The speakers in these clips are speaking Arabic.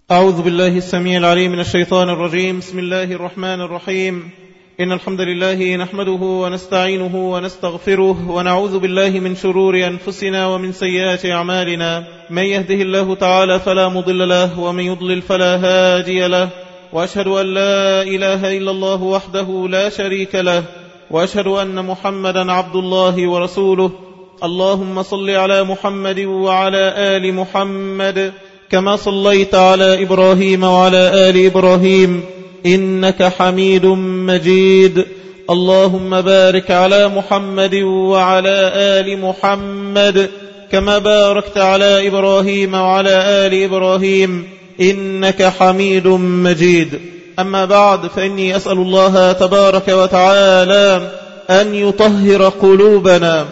أعوذ بالله السميع العليم من الشيطان الرجيم. بسم الله الرحمن الرحيم. إن الحمد لله نحمده ونستعينه ونستغفره ونعوذ بالله من شرور أنفسنا ومن سيئات أعمالنا. من يهده الله تعالى فلا مضل له ومن يضلل فلا هادي له، وأشهد أن لا إله إلا الله وحده لا شريك له، وأشهد أن محمدا عبد الله ورسوله. اللهم صل على محمد وعلى آل محمد كما صليت على إبراهيم وعلى آل إبراهيم إنك حميد مجيد. اللهم بارك على محمد وعلى آل محمد كما باركت على إبراهيم وعلى آل إبراهيم إنك حميد مجيد. أما بعد، فإني أسأل الله تبارك وتعالى أن يطهر قلوبنا.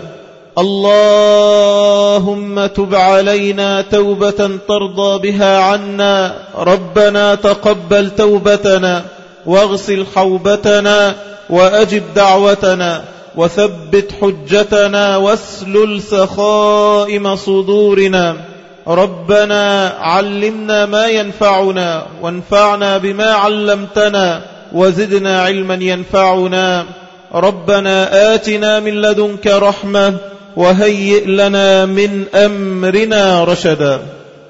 اللهم تب علينا توبة ترضى بها عنا. ربنا تقبل توبتنا واغسل حوبتنا وأجب دعوتنا وثبت حجتنا واسلل سخائم صدورنا. ربنا علمنا ما ينفعنا وانفعنا بما علمتنا وزدنا علما ينفعنا. ربنا آتنا من لدنك رحمة وهيئ لنا من أمرنا رشدا.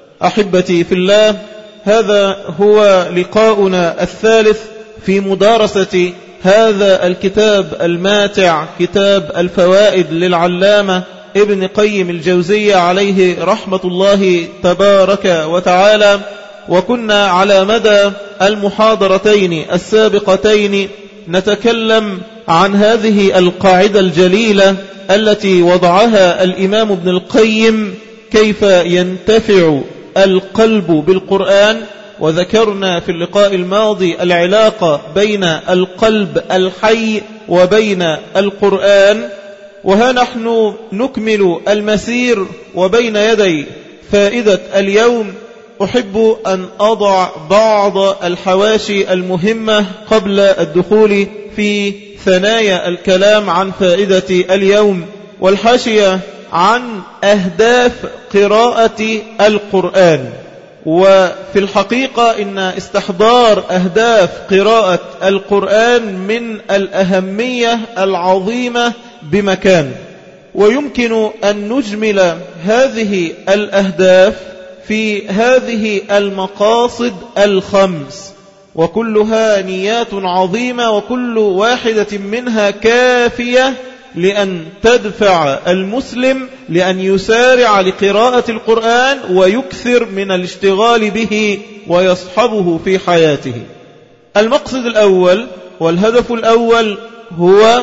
أحبتي في الله، هذا هو لقاؤنا الثالث في مدارسة هذا الكتاب الماتع، كتاب الفوائد للعلامة ابن قيم الجوزية عليه رحمة الله تبارك وتعالى. وكنا على مدى المحاضرتين السابقتين نتكلم عن هذه القاعدة الجليلة التي وضعها الإمام ابن القيم: كيف ينتفع القلب بالقرآن. وذكرنا في اللقاء الماضي العلاقة بين القلب الحي وبين القرآن. وها نحن نكمل المسير، وبين يدي فائدة اليوم أحب أن أضع بعض الحواشي المهمة قبل الدخول في ثنايا الكلام عن فائدة اليوم. والحاشية عن أهداف قراءة القرآن. وفي الحقيقة إن استحضار أهداف قراءة القرآن من الأهمية العظيمة بمكان، ويمكن أن نجمل هذه الأهداف في هذه المقاصد الخمس، وكلها نيات عظيمة، وكل واحدة منها كافية لأن تدفع المسلم لأن يسارع لقراءة القرآن ويكثر من الاشتغال به ويصحبه في حياته. المقصد الأول والهدف الأول هو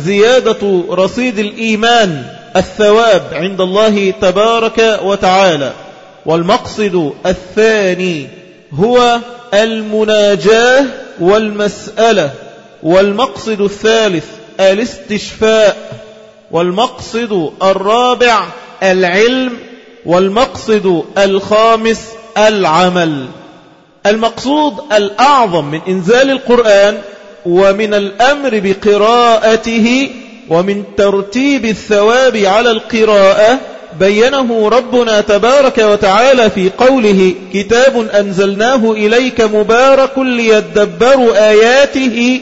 زيادة رصيد الإيمان، الثواب عند الله تبارك وتعالى. والمقصد الثاني هو المناجاة والمسألة. والمقصد الثالث الاستشفاء. والمقصد الرابع العلم. والمقصد الخامس العمل. المقصود الأعظم من إنزال القرآن ومن الأمر بقراءته ومن ترتيب الثواب على القراءة بينه ربنا تبارك وتعالى في قوله: كتاب أنزلناه إليك مبارك ليدبروا آياته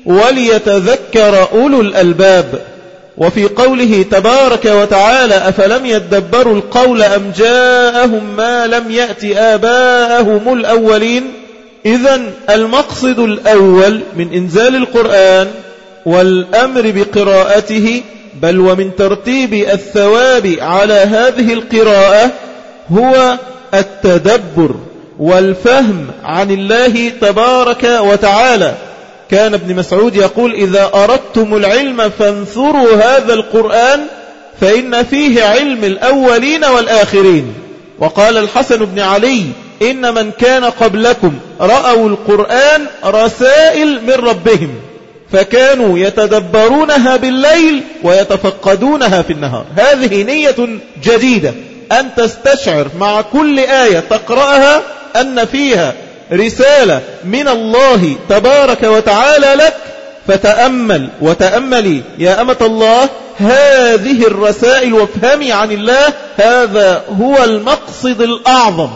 وليتذكر أولو الألباب. وفي قوله تبارك وتعالى: أفلم يدبروا القول أم جاءهم ما لم يأت آباءهم الأولين. إذن المقصد الأول من إنزال القرآن والأمر بقراءته، بل ومن ترتيب الثواب على هذه القراءة، هو التدبر والفهم عن الله تبارك وتعالى. كان ابن مسعود يقول: إذا أردتم العلم فانثروا هذا القرآن فإن فيه علم الأولين والآخرين. وقال الحسن بن علي: إن من كان قبلكم رأوا القرآن رسائل من ربهم، فكانوا يتدبرونها بالليل ويتفقدونها في النهار. هذه نية جديدة، أن تستشعر مع كل آية تقرأها أن فيها رسالة من الله تبارك وتعالى لك، فتأمل وتأملي يا أمة الله هذه الرسائل وافهمي عن الله. هذا هو المقصد الأعظم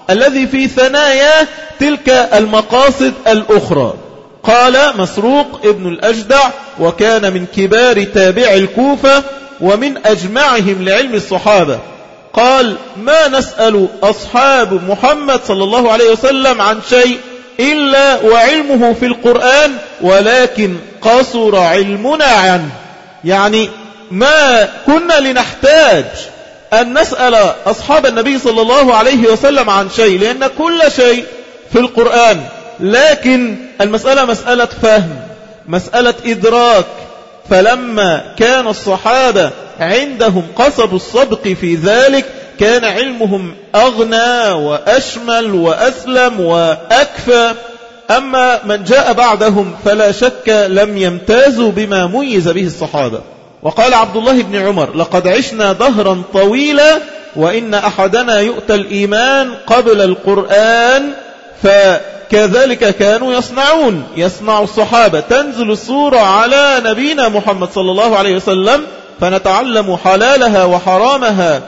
الذي في ثنايا تلك المقاصد الأخرى. قال مسروق ابن الأجدع، وكان من كبار تابع الكوفة ومن أجمعهم لعلم الصحابة، قال: ما نسأل أصحاب محمد صلى الله عليه وسلم عن شيء إلا وعلمه في القرآن، ولكن قصر علمنا عنه. يعني ما كنا لنحتاج أن نسأل أصحاب النبي صلى الله عليه وسلم عن شيء، لأن كل شيء في القرآن، لكن المسألة مسألة فهم، مسألة إدراك. فلما كان الصحابة عندهم قصب الصدق في ذلك، كان علمهم أغنى وأشمل وأسلم وأكفى. أما من جاء بعدهم فلا شك لم يمتازوا بما ميز به الصحابة. وقال عبد الله بن عمر: لقد عشنا دهرا طويلا وإن أحدنا يؤتى الإيمان قبل القرآن، فكذلك كانوا يصنع الصحابة. تنزل السورة على نبينا محمد صلى الله عليه وسلم، فنتعلم حلالها وحرامها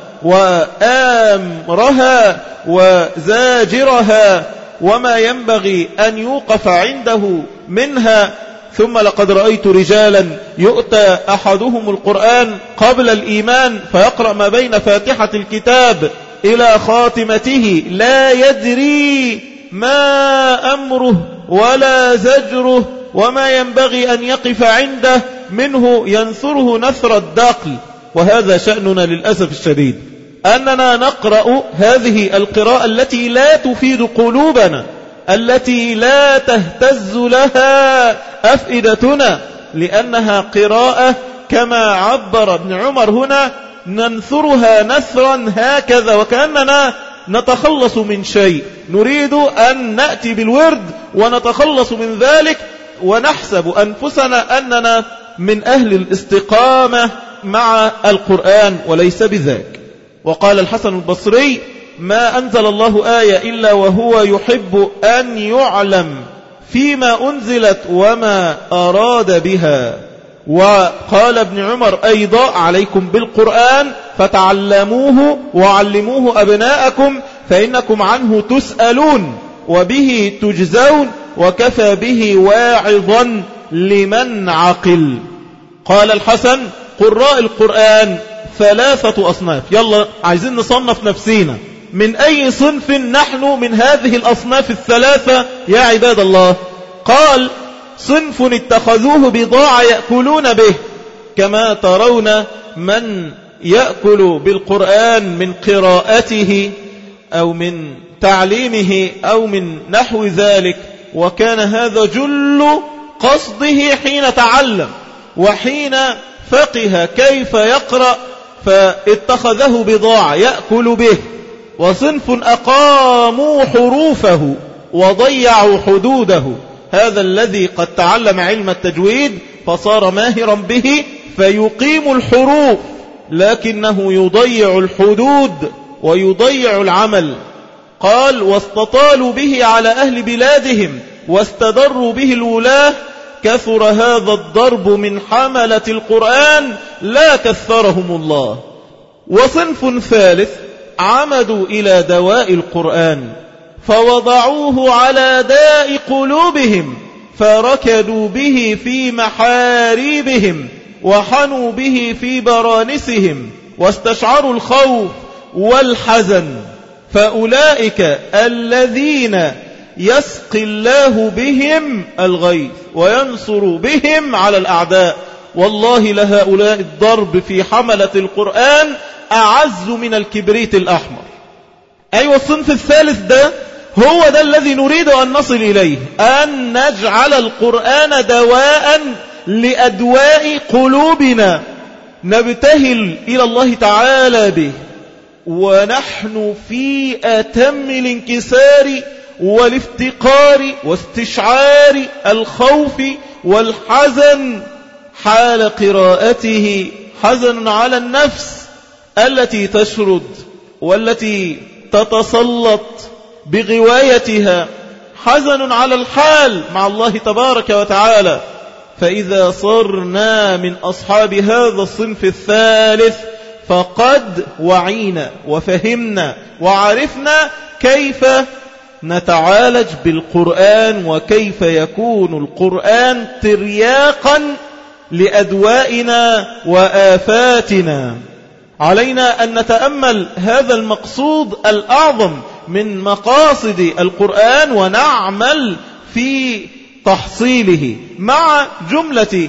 وآمرها وزاجرها وما ينبغي أن يوقف عنده منها. ثم لقد رأيت رجالا يؤتى أحدهم القرآن قبل الإيمان فيقرأ ما بين فاتحة الكتاب إلى خاتمته لا يدري ما أمره ولا زجره وما ينبغي أن يقف عنده منه، ينثره نثر الدقل. وهذا شأننا للأسف الشديد، أننا نقرأ هذه القراءة التي لا تفيد قلوبنا، التي لا تهتز لها أفئدتنا، لأنها قراءة كما عبر ابن عمر هنا: ننثرها نثرا هكذا، وكأننا نتخلص من شيء، نريد أن نأتي بالورد ونتخلص من ذلك، ونحسب أنفسنا أننا من أهل الاستقامة مع القرآن، وليس بذلك. وقال الحسن البصري: ما أنزل الله آية إلا وهو يحب أن يعلم فيما أنزلت وما أراد بها. وقال ابن عمر أيضا: عليكم بالقرآن فتعلموه وعلموه أبناءكم فإنكم عنه تسألون وبه تجزون وكفى به واعظا لمن عقل. قال الحسن: قراء القرآن 3 أصناف. يلا عايزين نصنف نفسينا، من أي صنف نحن من هذه الأصناف 3 يا عباد الله؟ قال: صنف اتخذوه بضاعة يأكلون به، كما ترون من يأكل بالقرآن من قراءته أو من تعليمه أو من نحو ذلك، وكان هذا جل قصده حين تعلم وحين فقه كيف يقرأ، فاتخذه بضاعة يأكل به. وصنف أقاموا حروفه وضيعوا حدوده، هذا الذي قد تعلم علم التجويد فصار ماهرا به فيقيم الحروف، لكنه يضيع الحدود ويضيع العمل. قال: واستطالوا به على أهل بلادهم واستدروا به الولاة، كثر هذا الضرب من حملة القرآن لا كثرهم الله. وصنف ثالث عمدوا إلى دواء القرآن فوضعوه على داء قلوبهم، فركدوا به في محاريبهم وحنوا به في برانسهم واستشعروا الخوف والحزن، فأولئك الذين يسقي الله بهم الغيث وينصر بهم على الأعداء. والله لهؤلاء الضرب في حملة القرآن أعز من الكبريت الأحمر. أيوة، الصنف الثالث ده هو ده الذي نريد أن نصل إليه، أن نجعل القرآن دواء لأدواء قلوبنا، نبتهل إلى الله تعالى به ونحن في أتم الانكسار والافتقار واستشعار الخوف والحزن حال قراءته. حزن على النفس التي تشرد والتي تتسلط بغوايتها، حزن على الحال مع الله تبارك وتعالى. فإذا صرنا من أصحاب هذا الصنف الثالث فقد وعينا وفهمنا وعرفنا كيف نتعالج بالقرآن وكيف يكون القرآن ترياقا لأدوائنا وآفاتنا. علينا أن نتأمل هذا المقصود الأعظم من مقاصد القرآن ونعمل في تحصيله مع جملة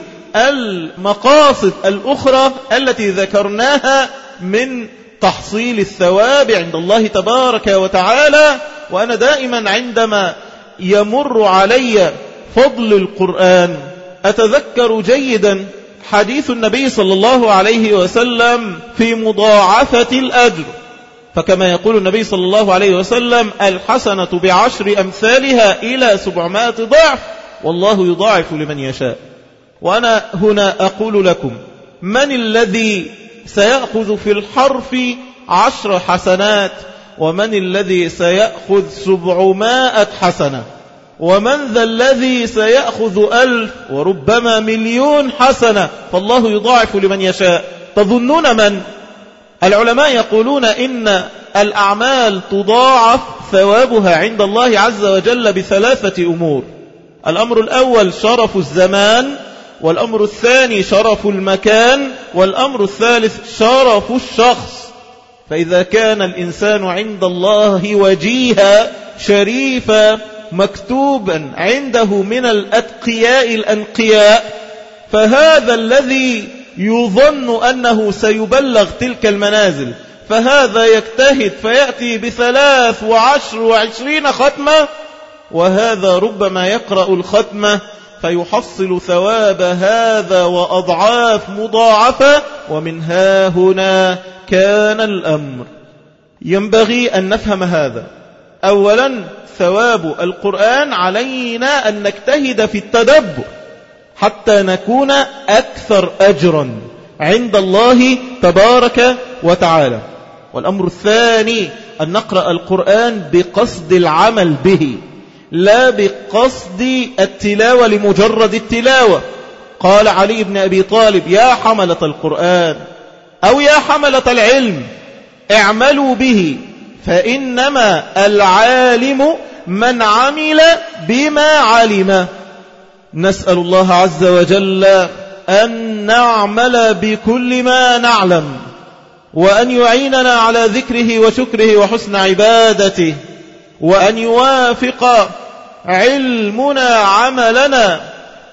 المقاصد الأخرى التي ذكرناها من تحصيل الثواب عند الله تبارك وتعالى. وأنا دائما عندما يمر علي فضل القرآن أتذكر جيدا حديث النبي صلى الله عليه وسلم في مضاعفة الأجر. فكما يقول النبي صلى الله عليه وسلم: الحسنة ب10 أمثالها إلى 700 ضعف، والله يضاعف لمن يشاء. وأنا هنا أقول لكم: من الذي سيأخذ في الحرف 10 حسنات؟ ومن الذي سيأخذ 700 حسنة؟ ومن ذا الذي سيأخذ 1000 وربما 1,000,000 حسنة؟ فالله يضاعف لمن يشاء. تظنون من؟ العلماء يقولون إن الأعمال تضاعف ثوابها عند الله عز وجل ب3 أمور. الأمر الأول شرف الزمان، والأمر الثاني شرف المكان، والأمر الثالث شرف الشخص. فإذا كان الإنسان عند الله وجيها شريفا مكتوبا عنده من الأتقياء الأنقياء، فهذا الذي يظن أنه سيبلغ تلك المنازل، فهذا يجتهد فيأتي ب3 و10 و20 ختمة، وهذا ربما يقرأ الختمة فيحصل ثواب هذا وأضعاف مضاعفة. ومن ها هنا كان الأمر. ينبغي أن نفهم هذا. أولا ثواب القرآن علينا أن نجتهد في التدبر حتى نكون أكثر أجرا عند الله تبارك وتعالى. والأمر الثاني أن نقرأ القرآن بقصد العمل به، لا بقصد التلاوة لمجرد التلاوة. قال علي بن أبي طالب: يا حملة القرآن أو يا حملة العلم اعملوا به، فإنما العالم من عمل بما علم. نسأل الله عز وجل أن نعمل بكل ما نعلم، وأن يعيننا على ذكره وشكره وحسن عبادته، وأن يوافق علمنا عملنا.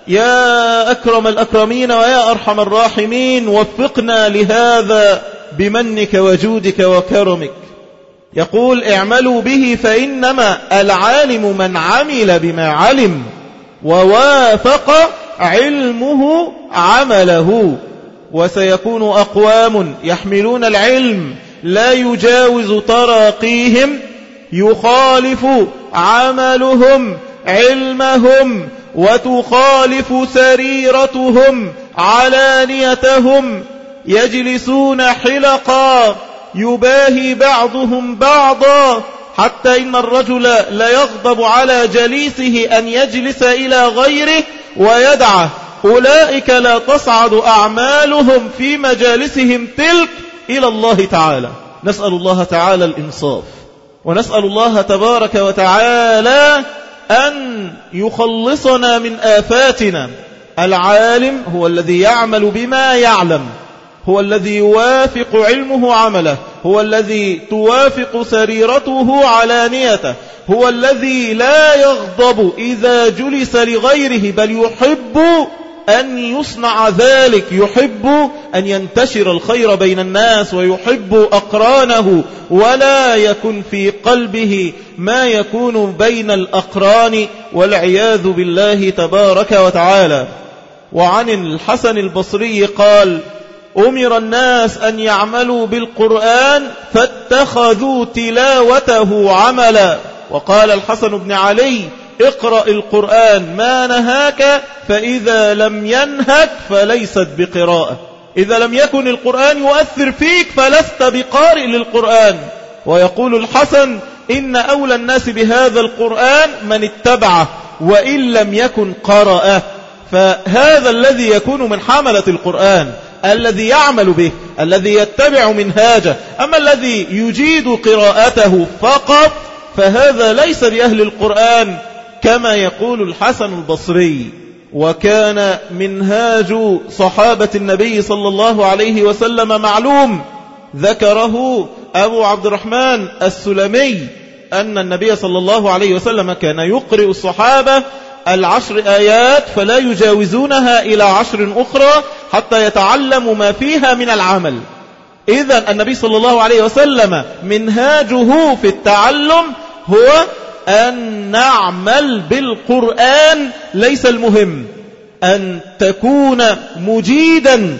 يا أكرم الأكرمين ويا أرحم الراحمين، وفقنا لهذا بمنك وجودك وكرمك. يقول: اعملوا به فإنما العالم من عمل بما علم، ووافق علمه عمله. وسيكون أقوام يحملون العلم لا يجاوز تراقيهم، يخالف عملهم علمهم، وتخالف سريرتهم علانيتهم، يجلسون حلقا يباهي بعضهم بعضا، حتى إن الرجل لا يغضب على جليسه أن يجلس إلى غيره ويدعه. أولئك لا تصعد أعمالهم في مجالسهم تلك إلى الله تعالى. نسأل الله تعالى الإنصاف، ونسأل الله تبارك وتعالى أن يخلصنا من آفاتنا. العالم هو الذي يعمل بما يعلم، هو الذي يوافق علمه عمله، هو الذي توافق سريرته علانيته، هو الذي لا يغضب إذا جلس لغيره، بل يحب أن يصنع ذلك، يحب أن ينتشر الخير بين الناس، ويحب أقرانه، ولا يكن في قلبه ما يكون بين الأقران، والعياذ بالله تبارك وتعالى. وعن الحسن البصري قال: أمر الناس أن يعملوا بالقرآن فاتخذوا تلاوته عملا. وقال الحسن بن علي: اقرأ القرآن ما نهاك، فإذا لم ينهك فليست بقراءة. إذا لم يكن القرآن يؤثر فيك فلست بقارئ للقرآن. ويقول الحسن: إن أولى الناس بهذا القرآن من اتبعه وإن لم يكن قرأه. فهذا الذي يكون من حملة القرآن، الذي يعمل به، الذي يتبع منهاجه. أما الذي يجيد قراءته فقط فهذا ليس بأهل القرآن كما يقول الحسن البصري. وكان منهاج صحابة النبي صلى الله عليه وسلم معلوم، ذكره أبو عبد الرحمن السلمي أن النبي صلى الله عليه وسلم كان يقرئ الصحابة 10 آيات فلا يجاوزونها إلى 10 أخرى حتى يتعلموا ما فيها من العمل. إذن النبي صلى الله عليه وسلم منهاجه في التعلم هو أن نعمل بالقرآن، ليس المهم أن تكون مجيدا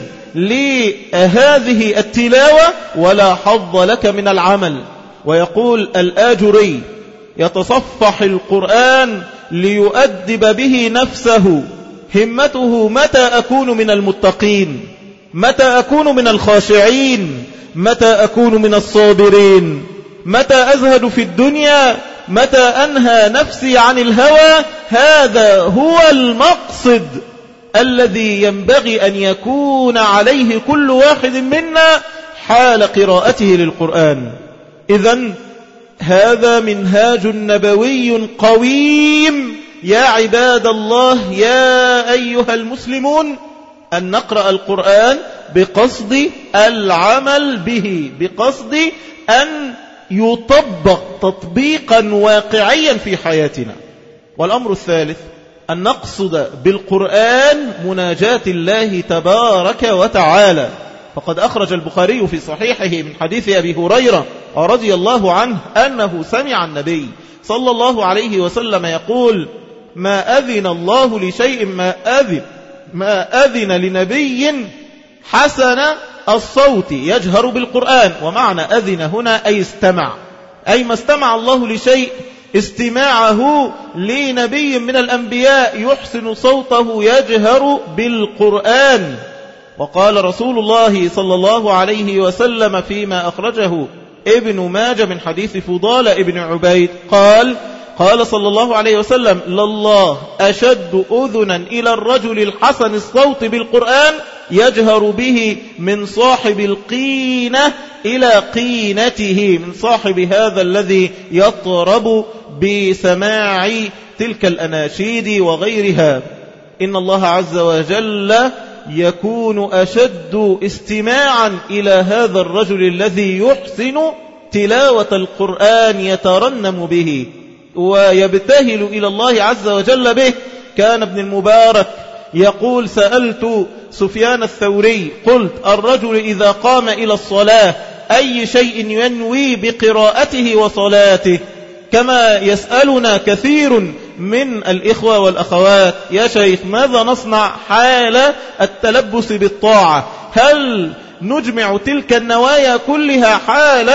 لهذه التلاوة ولا حظ لك من العمل. ويقول الآجري: يتصفح القرآن ليؤدب به نفسه، همته متى أكون من المتقين، متى أكون من الخاشعين، متى أكون من الصابرين، متى أزهد في الدنيا، متى أنهى نفسي عن الهوى. هذا هو المقصد الذي ينبغي أن يكون عليه كل واحد منا حال قراءته للقرآن. إذن هذا منهاج نبوي قويم يا عباد الله، يا أيها المسلمون، أن نقرأ القرآن بقصد العمل به، بقصد أن يطبق تطبيقا واقعيا في حياتنا. والأمر الثالث أن نقصد بالقرآن مناجاة الله تبارك وتعالى. فقد أخرج البخاري في صحيحه من حديث أبي هريرة رضي الله عنه أنه سمع النبي صلى الله عليه وسلم يقول: ما أذن الله لشيء ما أذن لنبي حسن الصوت يجهر بالقرآن. ومعنى أذن هنا أي استمع، أي ما استمع الله لشيء استماعه لنبي من الأنبياء يحسن صوته يجهر بالقرآن. وقال رسول الله صلى الله عليه وسلم فيما أخرجه ابن ماجه من حديث فضالة ابن عبيد قال صلى الله عليه وسلم: لله أشد أذنا إلى الرجل الحسن الصوت بالقرآن يجهر به من صاحب القينة إلى قينته، من صاحب هذا الذي يطرب بسماع تلك الأناشيد وغيرها. إن الله عز وجل يكون أشد استماعا إلى هذا الرجل الذي يحسن تلاوة القرآن يترنم به ويبتهل إلى الله عز وجل به. كان ابن المبارك يقول: سألت سفيان الثوري قلت: الرجل إذا قام إلى الصلاة أي شيء ينوي بقراءته وصلاته؟ كما يسألنا كثير من الإخوة والأخوات: يا شيخ ماذا نصنع حال التلبس بالطاعة؟ هل نجمع تلك النوايا كلها حال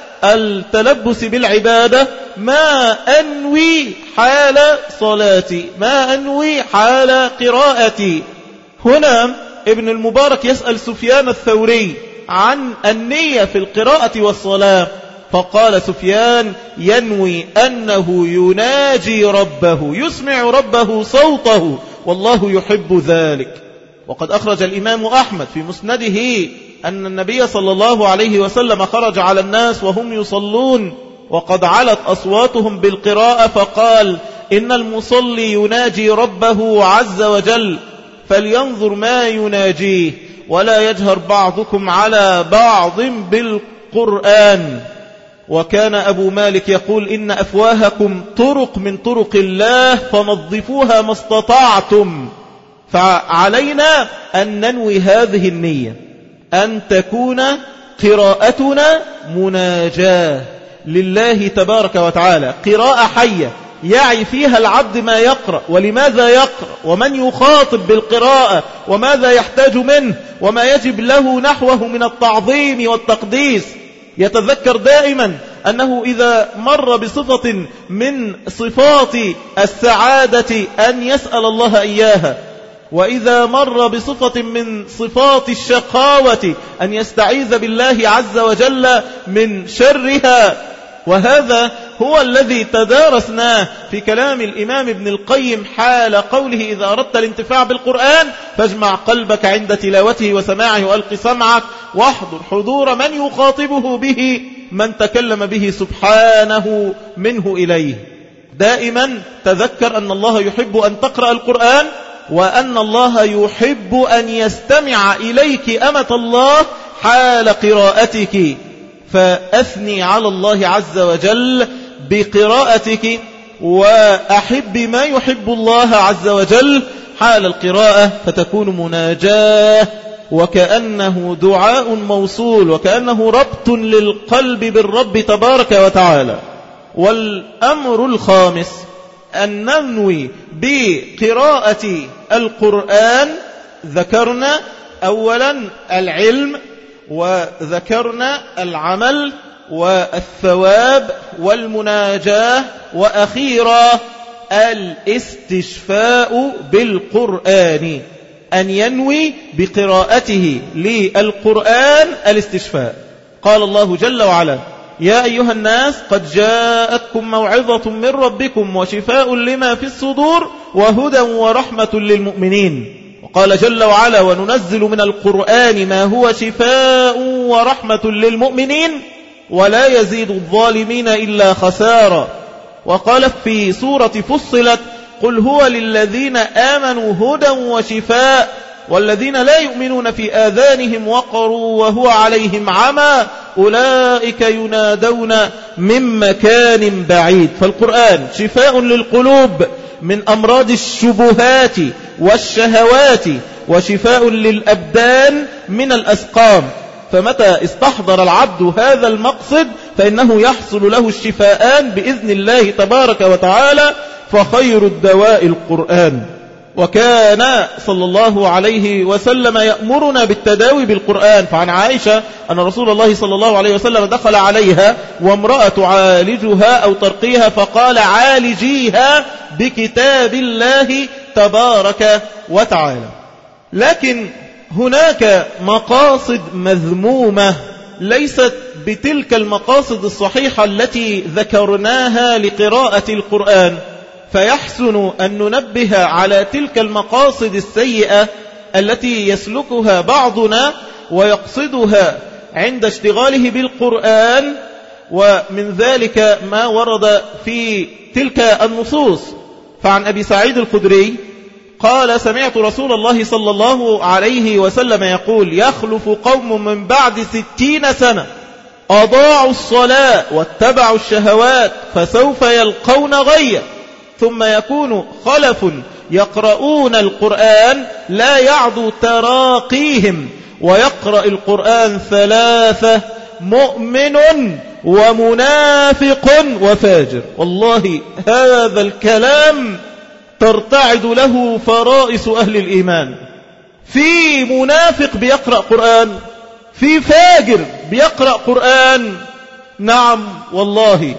التلبس بالعبادة؟ ما أنوي حال صلاتي، ما أنوي حال قراءتي؟ هنا ابن المبارك يسأل سفيان الثوري عن النية في القراءة والصلاة، فقال سفيان: ينوي أنه يناجي ربه، يسمع ربه صوته، والله يحب ذلك. وقد أخرج الإمام أحمد في مسنده أن النبي صلى الله عليه وسلم خرج على الناس وهم يصلون وقد علت أصواتهم بالقراءة، فقال: إن المصلي يناجي ربه عز وجل فلينظر ما يناجيه، ولا يجهر بعضكم على بعض بالقرآن. وكان أبو مالك يقول: إن أفواهكم طرق من طرق الله فنظفوها ما استطعتم. فعلينا أن ننوي هذه النية، أن تكون قراءتنا مناجاة لله تبارك وتعالى، قراءة حية يعي فيها العبد ما يقرأ ولماذا يقرأ ومن يخاطب بالقراءة وماذا يحتاج منه وما يجب له نحوه من التعظيم والتقديس. يتذكر دائما أنه إذا مر بصفة من صفات السعادة أن يسأل الله إياها، وإذا مر بصفة من صفات الشقاوة أن يستعيذ بالله عز وجل من شرها. وهذا هو الذي تدارسناه في كلام الإمام ابن القيم حال قوله: إذا أردت الانتفاع بالقرآن فاجمع قلبك عند تلاوته وسماعه، وألق سمعك واحضر حضور من يخاطبه به من تكلم به سبحانه منه إليه. دائما تذكر أن الله يحب أن تقرأ القرآن، وأن الله يحب أن يستمع إليك أمة الله حال قراءتك، فأثني على الله عز وجل بقراءتك، وأحب ما يحب الله عز وجل حال القراءة، فتكون مناجاة وكأنه دعاء موصول، وكأنه ربط للقلب بالرب تبارك وتعالى. والأمر الخامس أن ننوي بقراءة القرآن. ذكرنا أولا العلم، وذكرنا العمل والثواب والمناجاة، وأخيرا الاستشفاء بالقرآن، أن ينوي بقراءته للقرآن الاستشفاء. قال الله جل وعلا: يا أيها الناس قد جاءتكم موعظة من ربكم وشفاء لما في الصدور وهدى ورحمة للمؤمنين. وقال جل وعلا: وننزل من القرآن ما هو شفاء ورحمة للمؤمنين ولا يزيد الظالمين إلا خسارا. وقال في سورة فصلت: قل هو للذين آمنوا هدى وشفاء والذين لا يؤمنون في آذانهم وقر وهو عليهم عمى أولئك ينادون من مكان بعيد. فالقرآن شفاء للقلوب من أمراض الشبهات والشهوات، وشفاء للأبدان من الأسقام. فمتى استحضر العبد هذا المقصد فإنه يحصل له الشفاءان بإذن الله تبارك وتعالى، فخير الدواء القرآن. وكان صلى الله عليه وسلم يأمرنا بالتداوي بالقرآن. فعن عائشة أن رسول الله صلى الله عليه وسلم دخل عليها وامرأة تعالجها أو ترقيها، فقال: عالجيها بكتاب الله تبارك وتعالى. لكن هناك مقاصد مذمومة ليست بتلك المقاصد الصحيحة التي ذكرناها لقراءة القرآن، فيحسن أن ننبه على تلك المقاصد السيئة التي يسلكها بعضنا ويقصدها عند اشتغاله بالقرآن. ومن ذلك ما ورد في تلك النصوص. فعن أبي سعيد الخدري قال: سمعت رسول الله صلى الله عليه وسلم يقول: يخلف قوم من بعد 60 سنة أضاعوا الصلاة واتبعوا الشهوات فسوف يلقون غيا، ثم يكون خلف يقرؤون القرآن لا يعدو تراقيهم، ويقرأ القرآن 3: مؤمن ومنافق وفاجر. والله هذا الكلام ترتعد له فرائس أهل الإيمان. في منافق بيقرأ قرآن، في فاجر بيقرأ قرآن. نعم والله.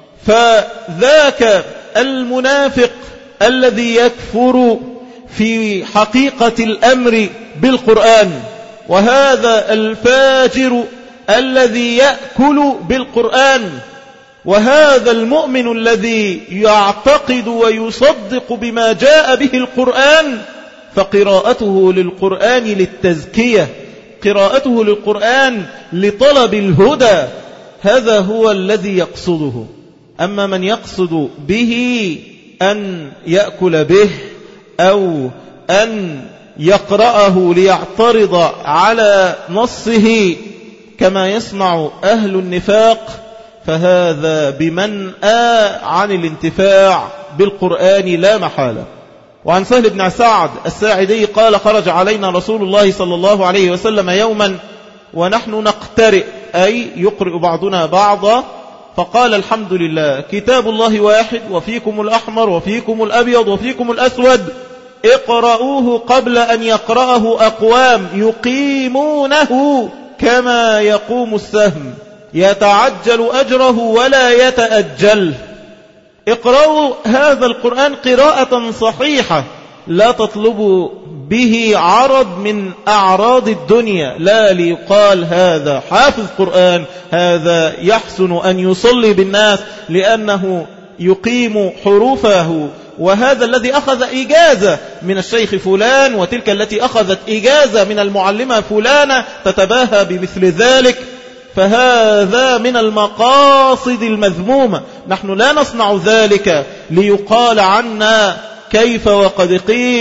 فذاك المنافق الذي يكفر في حقيقة الأمر بالقرآن، وهذا الفاجر الذي يأكل بالقرآن، وهذا المؤمن الذي يعتقد ويصدق بما جاء به القرآن. فقراءته للقرآن للتزكية، قراءته للقرآن لطلب الهدى، هذا هو الذي يقصده. أما من يقصد به أن يأكل به أو أن يقرأه ليعترض على نصه كما يصنع أهل النفاق، فهذا بمنأى عن الانتفاع بالقرآن لا محالة. وعن سهل بن سعد الساعدي قال: خرج علينا رسول الله صلى الله عليه وسلم يوما ونحن نقترئ، أي يقرئ بعضنا بعضا، فقال: الحمد لله، كتاب الله واحد، وفيكم الأحمر وفيكم الأبيض وفيكم الأسود، اقرؤوه قبل أن يقرأه أقوام يقيمونه كما يقوم السهم، يتعجل أجره ولا يتأجل. اقرأوا هذا القرآن قراءة صحيحة، لا تطلبوا به عرض من أعراض الدنيا، لا ليقال هذا حافظ قرآن، هذا يحسن أن يصلي بالناس لأنه يقيم حروفه، وهذا الذي أخذ إجازة من الشيخ فلان، وتلك التي أخذت إجازة من المعلمة فلانة تتباهى بمثل ذلك. فهذا من المقاصد المذمومة. نحن لا نصنع ذلك ليقال عنا كيف وقد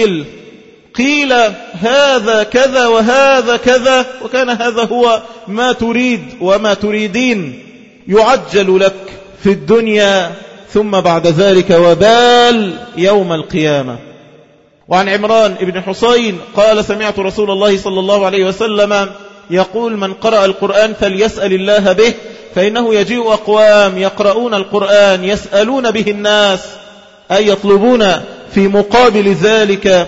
قيل هذا كذا وهذا كذا، وكان هذا هو ما تريد وما تريدين. يعجل لك في الدنيا ثم بعد ذلك وبال يوم القيامة. وعن عمران بن حسين قال سمعت رسول الله صلى الله عليه وسلم يقول من قرأ القرآن فليسأل الله به، فإنه يجيء أقوام يقرؤون القرآن يسألون به الناس، أي يطلبون في مقابل ذلك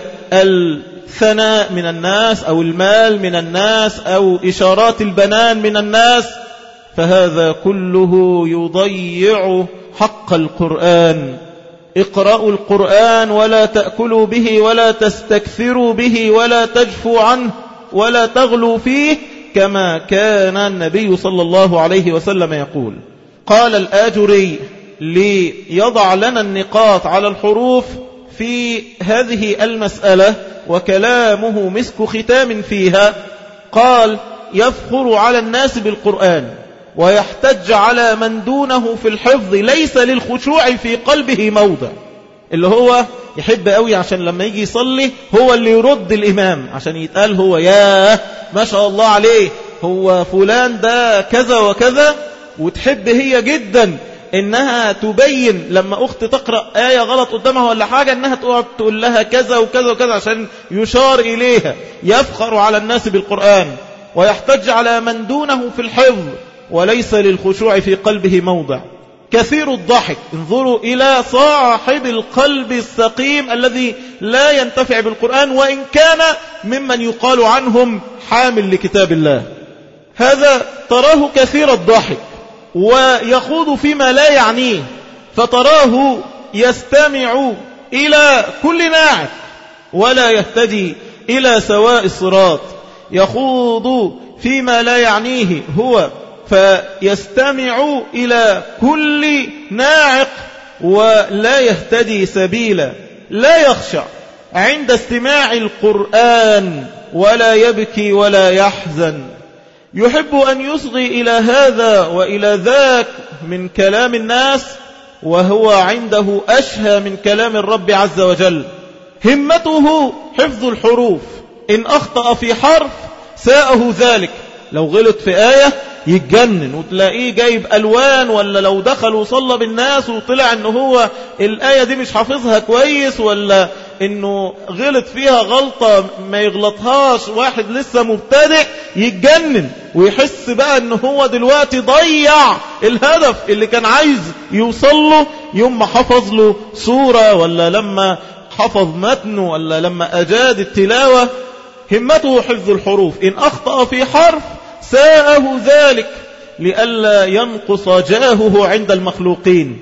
الثناء من الناس أو المال من الناس أو إشارات البنان من الناس، فهذا كله يضيع حق القرآن. اقرأوا القرآن ولا تأكلوا به ولا تستكثروا به ولا تجفوا عنه ولا تغلوا فيه، كما كان النبي صلى الله عليه وسلم يقول. قال الآجري ليضع لنا النقاط على الحروف في هذه المسألة، وكلامه مسك ختام فيها. قال يفخر على الناس بالقرآن ويحتج على من دونه في الحفظ ليس للخشوع في قلبه موضع، اللي هو يحب قوي عشان لما يجي يصلي هو اللي يرد الإمام عشان يتقال هو ياه ما شاء الله عليه هو فلان ده كذا وكذا. وتحب هي جدا إنها تبين لما أخت تقرأ آية غلط قدامها ولا حاجة إنها تقعد تقول لها كذا وكذا وكذا عشان يشار إليها. يفخر على الناس بالقرآن ويحتج على من دونه في الحفظ وليس للخشوع في قلبه موضع. كثير الضحك، انظروا إلى صاحب القلب السقيم الذي لا ينتفع بالقرآن وإن كان ممن يقال عنهم حامل لكتاب الله. هذا تراه كثير الضحك ويخوض فيما لا يعنيه، فتراه يستمع إلى كل ناعق ولا يهتدي إلى سواء الصراط. يخوض فيما لا يعنيه هو فيستمع إلى كل ناعق ولا يهتدي سبيلا. لا يخشع عند استماع القرآن ولا يبكي ولا يحزن. يحب أن يصغي إلى هذا وإلى ذاك من كلام الناس وهو عنده أشهى من كلام الرب عز وجل. همته حفظ الحروف، إن أخطأ في حرف ساءه ذلك، لو غلط في آية يتجنن وتلاقيه جايب ألوان، ولا لو دخل وصلى بالناس وطلع انه هو الآية دي مش حافظها كويس، ولا انه غلط فيها غلطة ما يغلطهاش واحد لسه مبتدئ، يتجنن ويحس بقى انه هو دلوقتي ضيع الهدف اللي كان عايز يوصله يوم ما حفظ له سورة، ولا لما حفظ متنه، ولا لما أجاد التلاوة. همته حفظ الحروف، إن أخطأ في حرف ساءه ذلك لئلا ينقص جاهه عند المخلوقين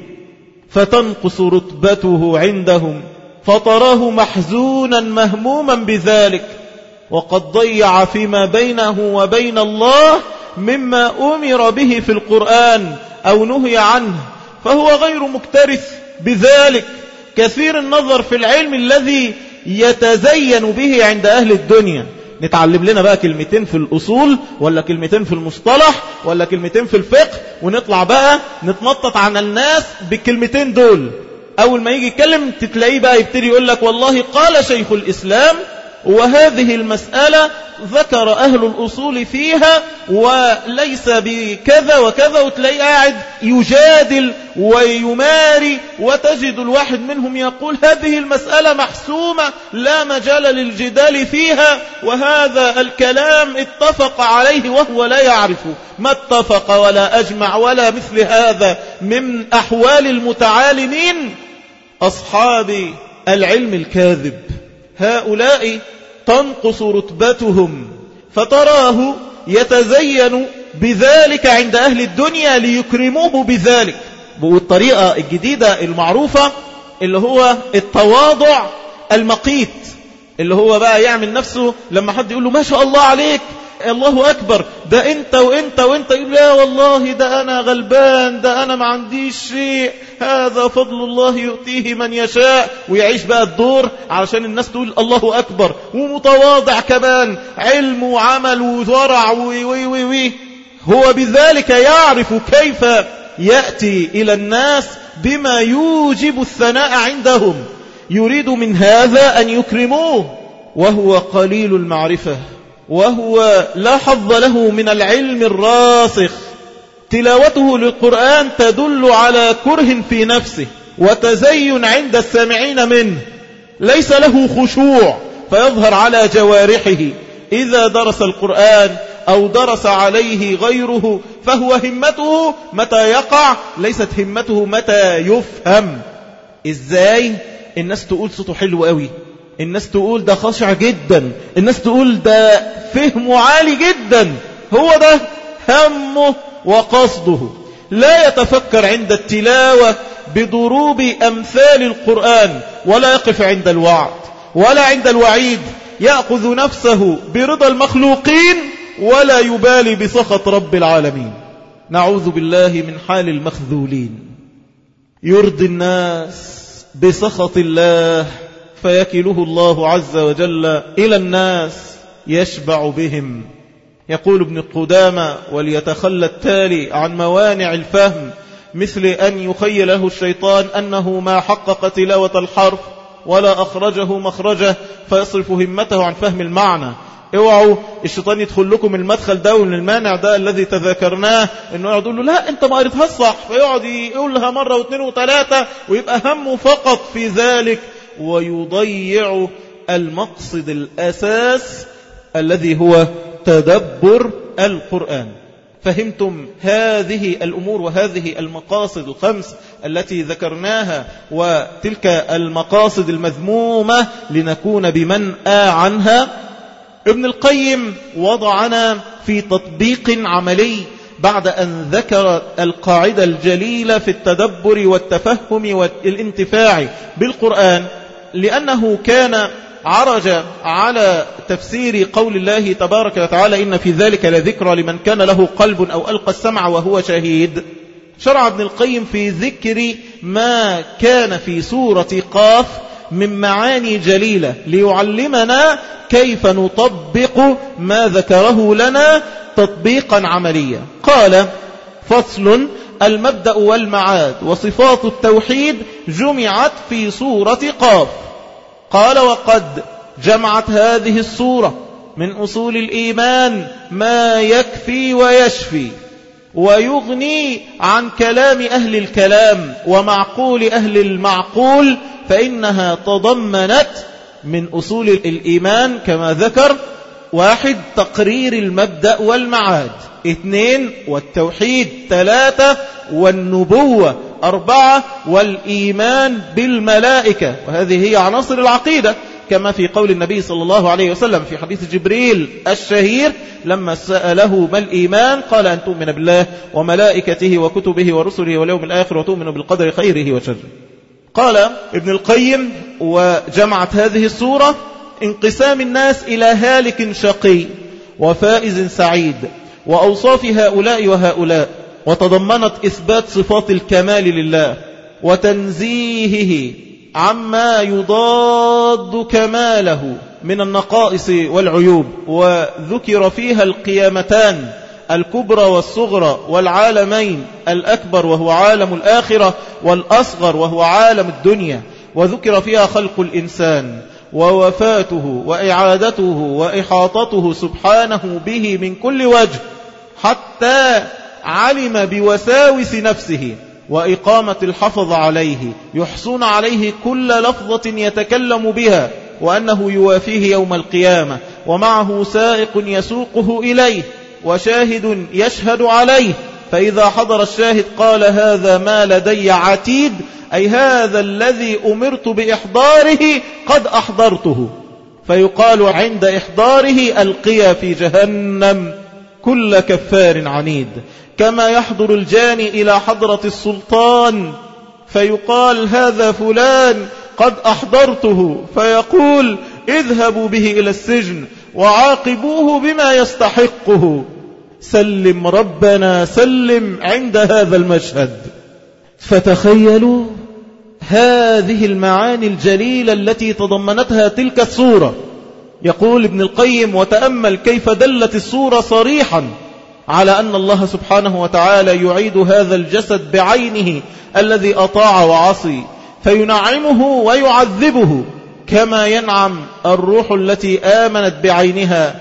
فتنقص رتبته عندهم، فتراه محزونا مهموما بذلك، وقد ضيع فيما بينه وبين الله مما أمر به في القرآن أو نهي عنه، فهو غير مكترث بذلك. كثير النظر في العلم الذي يتزين به عند أهل الدنيا. نتعلم لنا بقى كلمتين في الأصول، ولا كلمتين في المصطلح، ولا كلمتين في الفقه، ونطلع بقى نتنطط عن الناس بالكلمتين دول. أول ما يجي يتكلم تتلاقيه بقى يبتدي يقول لك والله قال شيخ الإسلام، وهذه المسألة ذكر أهل الأصول فيها وليس بكذا وكذا، وتلاقيه قاعد يجادل ويماري، وتجد الواحد منهم يقول هذه المسألة محسومة لا مجال للجدال فيها، وهذا الكلام اتفق عليه وهو لا يعرف ما اتفق ولا أجمع ولا مثل هذا من أحوال المتعالمين أصحاب العلم الكاذب. هؤلاء تنقص رتبتهم، فتراه يتزين بذلك عند أهل الدنيا ليكرموه بذلك. والطريقة الجديدة المعروفة اللي هو التواضع المقيت، اللي هو بقى يعمل نفسه لما حد يقول له ما شاء الله عليك الله أكبر، ده أنت وأنت وأنت، يقول لا والله ده أنا غلبان، ده أنا ما عنديش شيء، هذا فضل الله يؤتيه من يشاء، ويعيش بقى الدور علشان الناس تقول الله أكبر، ومتواضع كمان، علم وعمل وورع وي. هو بذلك يعرف كيف يأتي إلى الناس بما يوجب الثناء عندهم، يريد من هذا أن يكرموه، وهو قليل المعرفة، وهو لا حظ له من العلم الراسخ. تلاوته للقرآن تدل على كره في نفسه وتزين عند السامعين منه، ليس له خشوع فيظهر على جوارحه. إذا درس القرآن أو درس عليه غيره فهو همته متى يقع، ليست همته متى يفهم. إزاي؟ الناس تقول صوته حلو قوي، الناس تقول ده خاشع جدا، الناس تقول ده فهمه عالي جدا. هو ده همه وقصده، لا يتفكر عند التلاوة بضروب أمثال القرآن، ولا يقف عند الوعد ولا عند الوعيد، يأخذ نفسه برضا المخلوقين ولا يبالي بسخط رب العالمين. نعوذ بالله من حال المخذولين، يرضي الناس بسخط الله فيكله الله عز وجل إلى الناس يشبع بهم. يقول ابن قدامة: وليتخلى التالي عن موانع الفهم، مثل أن يخيل له الشيطان أنه ما حقق تلاوة الحرف ولا أخرجه مخرجه فيصرف همته عن فهم المعنى. اوعوا الشيطان يدخل لكم المدخل ده ومن المانع ده الذي تذاكرناه، انه يقعد يقول له لا انت ما قريتها صح، فيقعد يقولها مرة واثنين وثلاثة ويبقى همه فقط في ذلك، ويضيع المقصد الأساس الذي هو تدبر القرآن. فهمتم هذه الأمور وهذه المقاصد الخمس التي ذكرناها، وتلك المقاصد المذمومة لنكون بمنأى عنها. ابن القيم وضعنا في تطبيق عملي بعد أن ذكر القاعدة الجليلة في التدبر والتفهم والانتفاع بالقرآن، لأنه كان عرج على تفسير قول الله تبارك وتعالى: إن في ذلك لذكرى لمن كان له قلب أو ألقى السمع وهو شهيد. شرع ابن القيم في ذكر ما كان في سورة قاف من معاني جليلة ليعلمنا كيف نطبق ما ذكره لنا تطبيقا عمليا. قال: فصل: المبدأ والمعاد وصفات التوحيد جمعت في سورة قاف. قال: وقد جمعت هذه السورة من أصول الإيمان ما يكفي ويشفي ويغني عن كلام أهل الكلام ومعقول أهل المعقول، فإنها تضمنت من أصول الإيمان كما ذكر: 1. تقرير المبدأ والمعاد، 2. والتوحيد، 3. والنبوة، 4. والإيمان بالملائكة. وهذه هي عناصر العقيدة، كما في قول النبي صلى الله عليه وسلم في حديث جبريل الشهير لما سأله ما الإيمان قال: أن تؤمن بالله وملائكته وكتبه ورسله واليوم الآخر وتؤمن بالقدر خيره وشره. قال ابن القيم: وجمعت هذه السورة انقسام الناس إلى هالك شقي وفائز سعيد وأوصاف هؤلاء وهؤلاء، وتضمنت إثبات صفات الكمال لله وتنزيهه عما يضاد كماله من النقائص والعيوب، وذكر فيها القيامتان الكبرى والصغرى والعالمين، الأكبر وهو عالم الآخرة والأصغر وهو عالم الدنيا، وذكر فيها خلق الإنسان ووفاته وإعادته وإحاطته سبحانه به من كل وجه، حتى علم بوساوس نفسه وإقامة الحفظ عليه، يحصون عليه كل لفظة يتكلم بها، وأنه يوافيه يوم القيامة، ومعه سائق يسوقه إليه وشاهد يشهد عليه، فإذا حضر الشاهد قال: هذا ما لدي عتيد، أي هذا الذي أمرت بإحضاره قد أحضرته، فيقال عند إحضاره: ألقي في جهنم كل كفار عنيد. كما يحضر الجاني إلى حضرة السلطان فيقال: هذا فلان قد أحضرته، فيقول: اذهبوا به إلى السجن وعاقبوه بما يستحقه. سلم ربنا سلم عند هذا المشهد. فتخيلوا هذه المعاني الجليلة التي تضمنتها تلك السورة. يقول ابن القيم: وتأمل كيف دلت السورة صريحا على أن الله سبحانه وتعالى يعيد هذا الجسد بعينه الذي أطاع وعصي فينعمه ويعذبه كما ينعم الروح التي آمنت بعينها،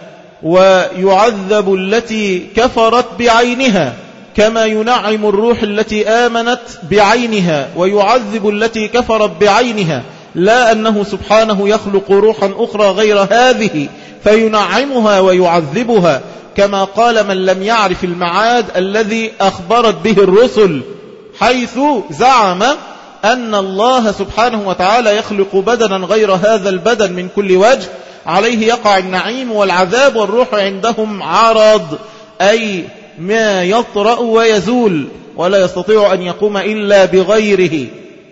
ويعذب التي كفرت بعينها كما ينعم الروح التي آمنت بعينها ويعذب التي كفرت بعينها، لا أنه سبحانه يخلق روحا أخرى غير هذه فينعمها ويعذبها، كما قال من لم يعرف المعاد الذي أخبرت به الرسل، حيث زعم أن الله سبحانه وتعالى يخلق بدنا غير هذا البدن من كل وجه عليه يقع النعيم والعذاب، والروح عندهم عرض أي ما يطرأ ويزول ولا يستطيع أن يقوم إلا بغيره.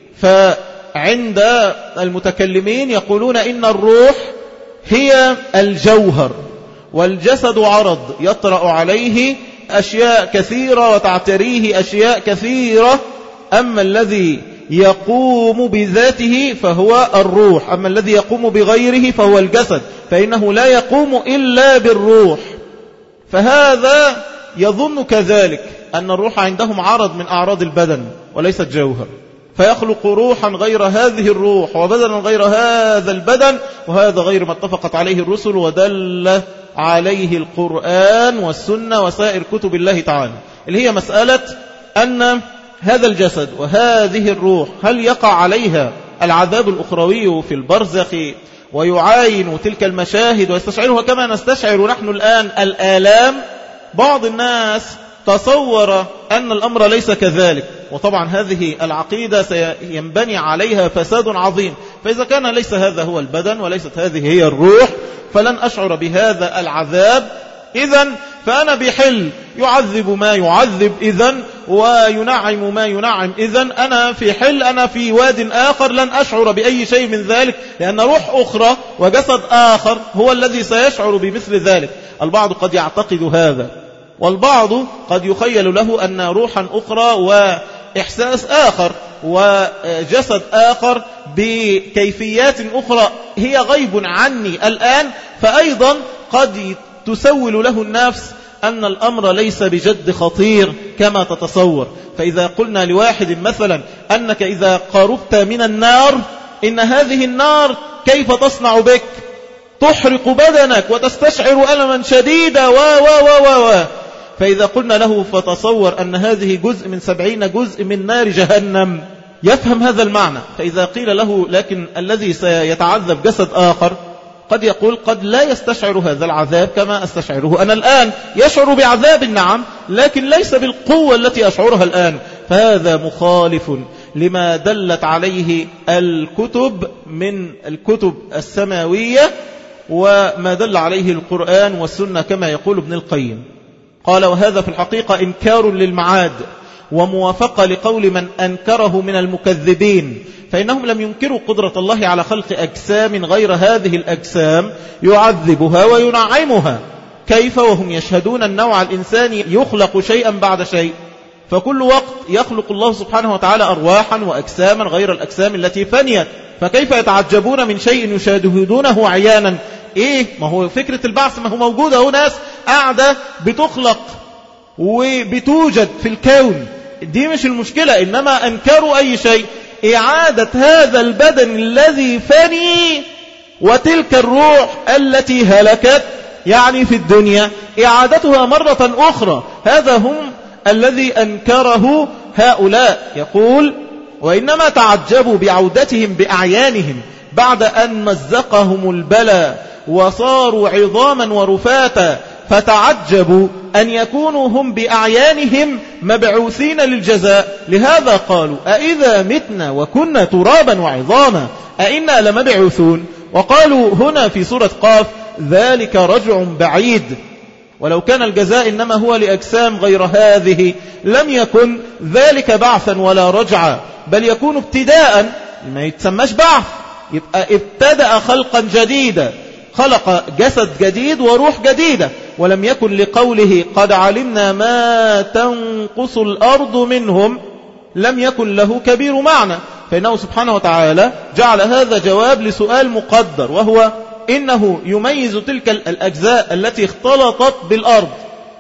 فعند المتكلمين يقولون إن الروح هي الجوهر والجسد عرض يطرأ عليه أشياء كثيرة وتعتريه أشياء كثيرة، أما الذي يقوم بذاته فهو الروح، أما الذي يقوم بغيره فهو الجسد، فإنه لا يقوم إلا بالروح. فهذا يظن كذلك أن الروح عندهم عرض من أعراض البدن وليست جوهر، فيخلق روحا غير هذه الروح وبدنا غير هذا البدن، وهذا غير ما اتفقت عليه الرسل ودل عليه القرآن والسنة وسائر كتب الله تعالى، اللي هي مسألة أن هذا الجسد وهذه الروح هل يقع عليها العذاب الأخروي في البرزخ ويعاين تلك المشاهد ويستشعرها كما نستشعر نحن الآن الآلام. بعض الناس تصور أن الأمر ليس كذلك، وطبعا هذه العقيدة سينبني عليها فساد عظيم، فإذا كان ليس هذا هو البدن وليست هذه هي الروح فلن أشعر بهذا العذاب، إذن فأنا بحل يعذب ما يعذب إذن وينعم ما ينعم إذن أنا في حل، أنا في واد آخر لن أشعر بأي شيء من ذلك، لأن روح أخرى وجسد آخر هو الذي سيشعر بمثل ذلك. البعض قد يعتقد هذا، والبعض قد يخيل له أن روحا أخرى وإحساس آخر وجسد آخر بكيفيات أخرى هي غيب عني الآن، فأيضا قد تسول له النفس أن الأمر ليس بجد خطير كما تتصور. فإذا قلنا لواحد مثلا أنك إذا قربت من النار إن هذه النار كيف تصنع بك، تحرق بدنك وتستشعر ألما شديدا فإذا قلنا له فتصور أن هذه جزء من 70 جزء من نار جهنم يفهم هذا المعنى. فإذا قيل له لكن الذي سيتعذب جسد آخر قد يقول قد لا يستشعر هذا العذاب كما أستشعره أنا الآن، يشعر بعذاب النعم لكن ليس بالقوة التي أشعرها الآن، فهذا مخالف لما دلت عليه الكتب من الكتب السماوية وما دل عليه القرآن والسنة كما يقول ابن القيم. قال وهذا في الحقيقة إنكار للمعاد وموافقة لقول من أنكره من المكذبين، فإنهم لم ينكروا قدرة الله على خلق أجسام غير هذه الأجسام يعذبها وينعمها، كيف وهم يشهدون النوع الإنساني يخلق شيئا بعد شيء، فكل وقت يخلق الله سبحانه وتعالى أرواحا وأجساما غير الأجسام التي فنيت، فكيف يتعجبون من شيء يشاهدونه عيانا؟ إيه ما هو فكرة البعث ما هو موجودة، هو ناس قاعدة بتخلق وبتوجد في الكون، دي مش المشكلة، إنما أنكروا أي شيء إعادة هذا البدن الذي فني وتلك الروح التي هلكت يعني في الدنيا إعادتها مرة أخرى، هذا هم الذي أنكره هؤلاء. يقول وإنما تعجبوا بعودتهم بأعيانهم بعد أن مزقهم البلاء وصاروا عظاما ورفاتا، فتعجبوا أن يكونوا هم بأعيانهم مبعوثين للجزاء، لهذا قالوا أئذا متنا وكنا ترابا وعظاما أئنا لمبعوثون. وقالوا هنا في سورة قاف ذلك رجع بعيد، ولو كان الجزاء إنما هو لأجسام غير هذه لم يكن ذلك بعثا ولا رجعا، بل يكون ابتداء، ما يتسماش بعث، يبقى ابتدأ خلقا جديدا، خلق جسد جديد وروح جديدة، ولم يكن لقوله قد علمنا ما تنقص الأرض منهم لم يكن له كبير معنى، فإنه سبحانه وتعالى جعل هذا جواب لسؤال مقدر، وهو إنه يميز تلك الأجزاء التي اختلطت بالأرض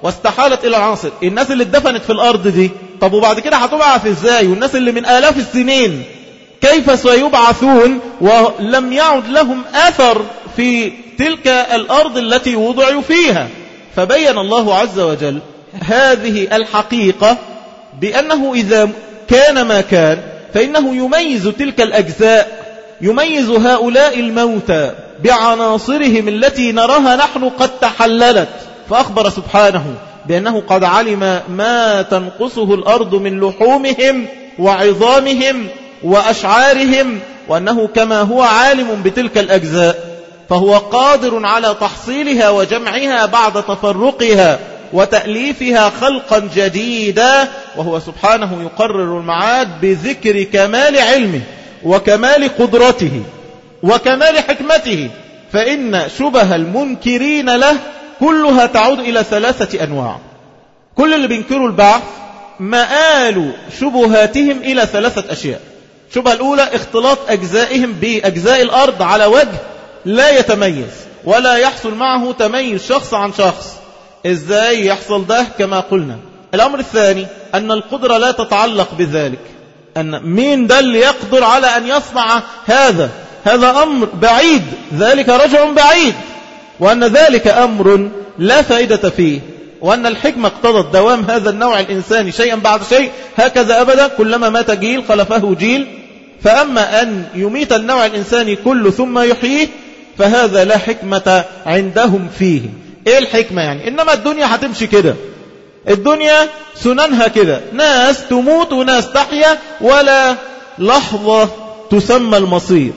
واستحالت إلى العناصر. الناس اللي اتدفنت في الأرض دي، طب وبعد كده هتبعث إزاي؟ والناس اللي من آلاف السنين كيف سيبعثون ولم يعد لهم أثر في تلك الأرض التي وضعوا فيها؟ فبين الله عز وجل هذه الحقيقة بأنه إذا كان ما كان فإنه يميز تلك الأجزاء، يميز هؤلاء الموتى بعناصرهم التي نراها نحن قد تحللت. فأخبر سبحانه بأنه قد علم ما تنقصه الأرض من لحومهم وعظامهم وأشعارهم، وأنه كما هو عالم بتلك الأجزاء فهو قادر على تحصيلها وجمعها بعد تفرقها وتأليفها خلقا جديدا. وهو سبحانه يقرر المعاد بذكر كمال علمه وكمال قدرته وكمال حكمته. فإن شبه المنكرين له كلها تعود إلى 3 أنواع. كل اللي بينكروا البعث مآل شبهاتهم إلى 3 أشياء. الشبهة الأولى اختلاط أجزائهم بأجزاء الأرض على وجه لا يتميز ولا يحصل معه تميز شخص عن شخص. إزاي يحصل ده؟ كما قلنا. الأمر الثاني أن القدرة لا تتعلق بذلك، أن مين ده اللي يقدر على أن يصنع هذا أمر بعيد، ذلك رجع بعيد، وأن ذلك أمر لا فائدة فيه، وأن الحكمة اقتضت دوام هذا النوع الإنساني شيئا بعد شيء هكذا أبدا، كلما مات جيل خلفه جيل. فأما أن يميت النوع الإنساني كله ثم يحييه فهذا لا حكمة عندهم فيه. إيه الحكمة يعني؟ إنما الدنيا هتمشي كده، الدنيا سننها كده، ناس تموت وناس تحيا ولا لحظة تسمى المصير.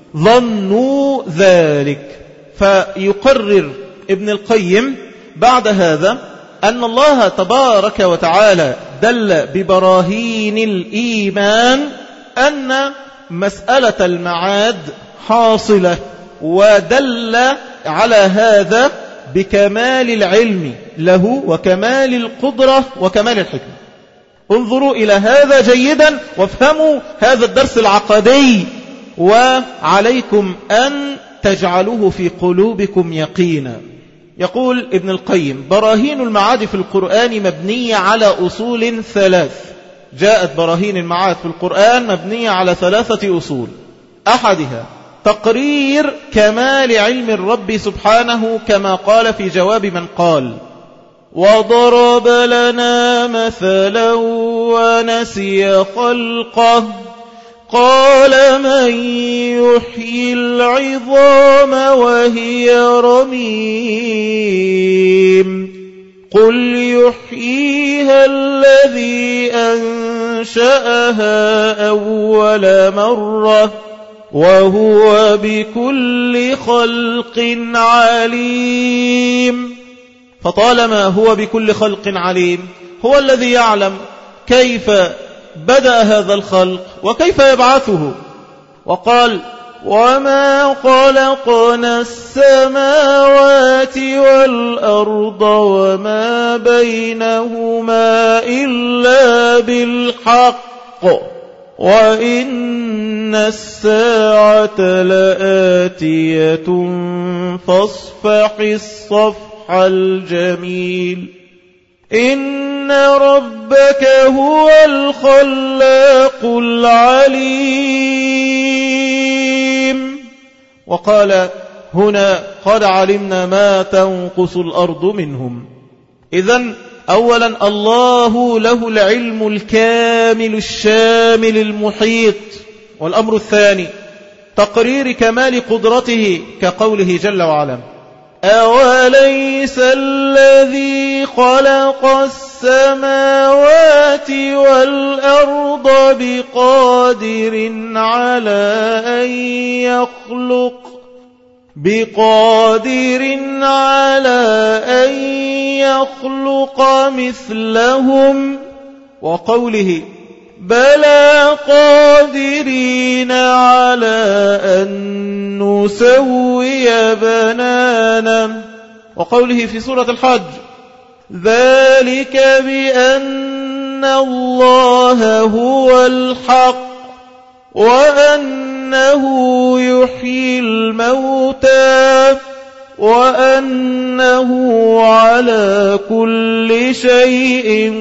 ظنوا ذلك. فيقرر ابن القيم بعد هذا أن الله تبارك وتعالى دل ببراهين الإيمان أن مسألة المعاد حاصلة، ودل على هذا بكمال العلم له وكمال القدرة وكمال الحكمة. انظروا إلى هذا جيدا وافهموا هذا الدرس العقدي، وعليكم أن تجعلوه في قلوبكم يقينا. يقول ابن القيم: براهين المعاد في القرآن مبنية على أصول 3. جاءت براهين المعاد في القرآن مبنية على 3 أصول. أحدها تقرير كمال علم الرب سبحانه كما قال في جواب من قال: وضرب لنا مثلا ونسي خلقه قال من يحيي العظام وهي رميم قل يحييها الذي أنشأها أول مرة وهو بكل خلق عليم. فطالما هو بكل خلق عليم هو الذي يعلم كيف بدأ هذا الخلق وكيف يبعثه. وقال: وما خلقنا السماوات والأرض وما بينهما إلا بالحق وإن الساعة لآتية فاصفح الصفح الجميل إن ربك هو الخلاق العليم. وقال هنا: قد علمنا ما تنقص الأرض منهم. إذن أولا الله له العلم الكامل الشامل المحيط. والأمر الثاني تقرير كمال قدرته كقوله جل وعلا: أوليس الذي خلق السماوات والأرض بقادر على أن يخلق مثلهم. وقوله: بلى قادرين على أن نسوي بنانا. وقوله في سورة الحج: ذلك بأن الله هو الحق وأنه يحيي الموتى وأنه على كل شيء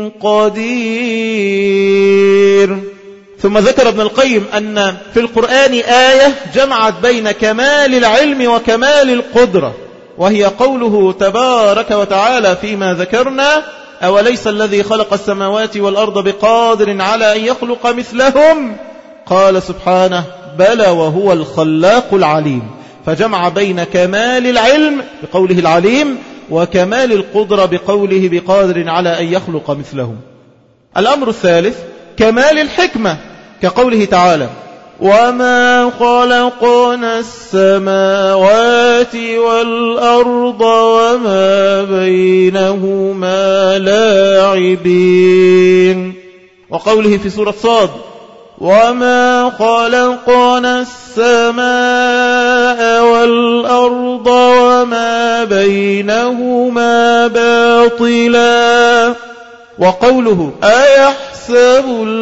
قدير. ثم ذكر ابن القيم أن في القرآن آية جمعت بين كمال العلم وكمال القدرة، وهي قوله تبارك وتعالى فيما ذكرنا: أوليس الذي خلق السماوات والأرض بقادر على أن يخلق مثلهم؟ قال سبحانه: بلى وهو الخلاق العليم. فجمع بين كمال العلم بقوله العليم وكمال القدرة بقوله بقادر على أن يخلق مثلهم. الأمر الثالث كمال الحكمة، كقوله تعالى: وما خلقنا السماوات والأرض وما بينهما لاعبين. وقوله في سورة صاد: وما خلقنا السماء والأرض وما بينهما باطلا. وقوله: أيحسب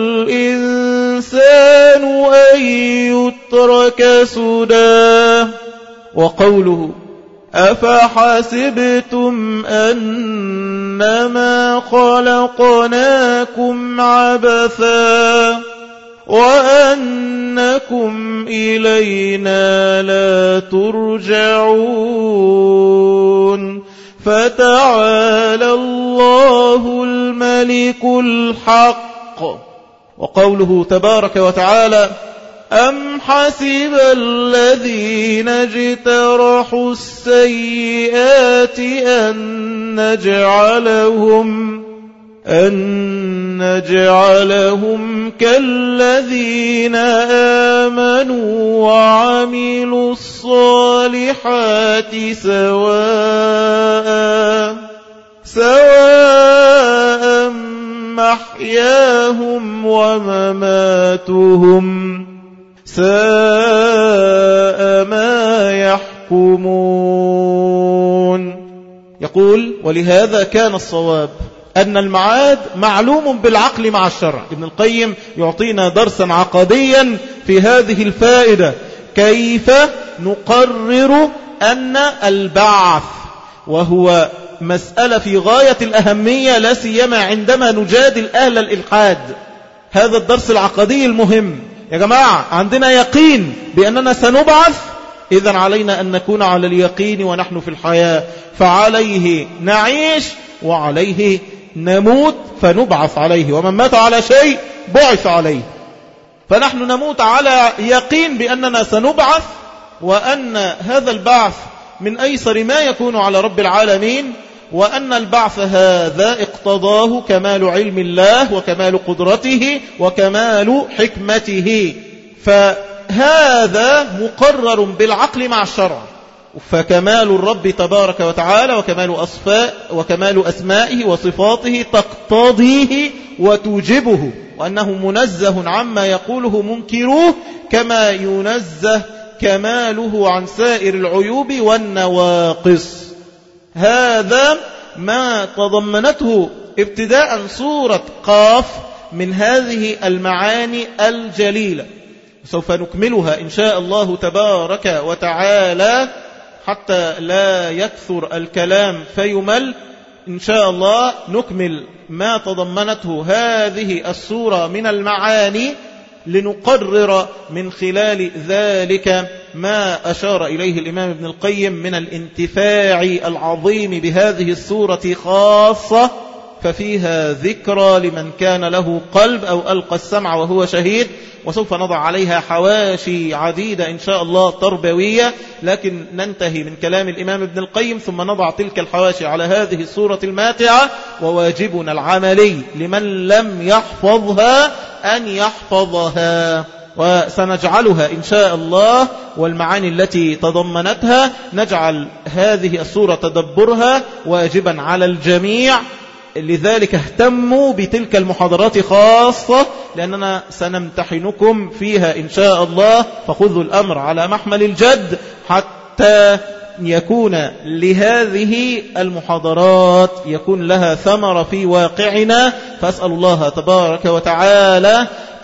الإنسان أن يترك سدى. وقوله: أفحسبتم أنما خلقناكم عبثا وأنكم إلينا لا ترجعون. فتعالى الله الملك الحق. وقوله تبارك وتعالى: أم حسب الذين اجترحوا السيئات أن نجعلهم كالذين آمنوا وعملوا الصالحات سواء محياهم ومماتهم ساء ما يحكمون. يقول: ولهذا كان الصواب أن المعاد معلوم بالعقل مع الشرع. ابن القيم يعطينا درسا عقديا في هذه الفائدة: كيف نقرر أن البعث، وهو مسألة في غاية الأهمية لا سيما عندما نجادل أهل الإلحاد. هذا الدرس العقدي المهم. يا جماعة، عندنا يقين بأننا سنبعث، إذن علينا أن نكون على اليقين ونحن في الحياة، فعليه نعيش وعليه نموت فنبعث عليه، ومن مات على شيء بعث عليه. فنحن نموت على يقين بأننا سنبعث، وأن هذا البعث من أيسر ما يكون على رب العالمين، وأن البعث هذا اقتضاه كمال علم الله وكمال قدرته وكمال حكمته، فهذا مقرر بالعقل مع الشرع. فكمال الرب تبارك وتعالى وكمال أسمائه وصفاته تقتضيه وتوجبه، وأنه منزه عما يقوله منكروه، كما ينزه كماله عن سائر العيوب والنواقص. هذا ما تضمنته ابتداء سورة قاف من هذه المعاني الجليلة، سوف نكملها إن شاء الله تبارك وتعالى حتى لا يكثر الكلام فيمل. إن شاء الله نكمل ما تضمنته هذه السورة من المعاني، لنقرر من خلال ذلك ما أشار إليه الإمام ابن القيم من الانتفاع العظيم بهذه السورة خاصة، ففيها ذكرى لمن كان له قلب أو ألقى السمع وهو شهيد. وسوف نضع عليها حواشي عديدة إن شاء الله تربوية، لكن ننتهي من كلام الإمام ابن القيم ثم نضع تلك الحواشي على هذه السورة الماتعة. وواجبنا العملي لمن لم يحفظها أن يحفظها، وسنجعلها إن شاء الله والمعاني التي تضمنتها نجعل هذه السورة تدبرها واجبا على الجميع. لذلك اهتموا بتلك المحاضرات خاصة، لأننا سنمتحنكم فيها إن شاء الله، فخذوا الأمر على محمل الجد حتى يكون لهذه المحاضرات يكون لها ثمرة في واقعنا. فأسأل الله تبارك وتعالى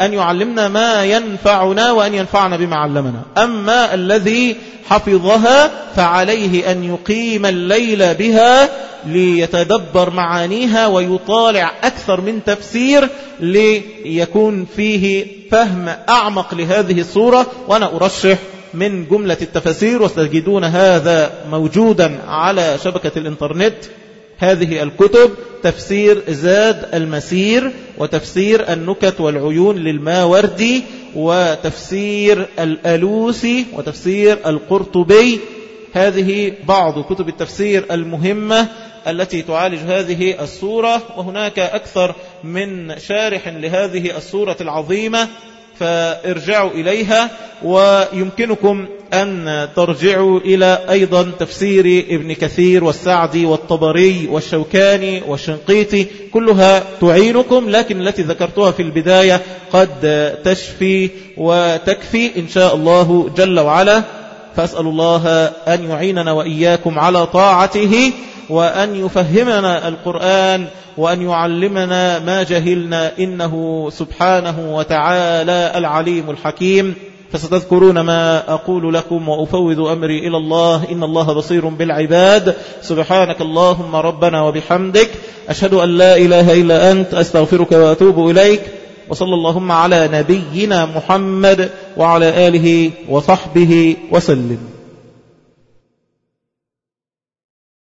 أن يعلمنا ما ينفعنا وأن ينفعنا بما علمنا. أما الذي حفظها فعليه أن يقيم الليل بها ليتدبر معانيها ويطالع أكثر من تفسير ليكون فيه فهم أعمق لهذه السورة. وأنا أرشح من جملة التفسير، وستجدون هذا موجودا على شبكة الإنترنت، هذه الكتب: تفسير زاد المسير، وتفسير النكت والعيون للماوردي، وتفسير الألوسي، وتفسير القرطبي. هذه بعض كتب التفسير المهمة التي تعالج هذه السورة، وهناك أكثر من شارح لهذه السورة العظيمة، فارجعوا إليها. ويمكنكم أن ترجعوا إلى أيضا تفسير ابن كثير والسعدي والطبري والشوكاني والشنقيطي، كلها تعينكم، لكن التي ذكرتها في البداية قد تشفي وتكفي إن شاء الله جل وعلا. فأسأل الله أن يعيننا وإياكم على طاعته، وأن يفهمنا القرآن، وأن يعلمنا ما جهلنا، إنه سبحانه وتعالى العليم الحكيم. فستذكرون ما أقول لكم وأفوض أمري إلى الله، إن الله بصير بالعباد. سبحانك اللهم ربنا وبحمدك، أشهد أن لا إله إلا أنت، أستغفرك وأتوب إليك. وصلى اللهم على نبينا محمد وعلى آله وصحبه وسلم.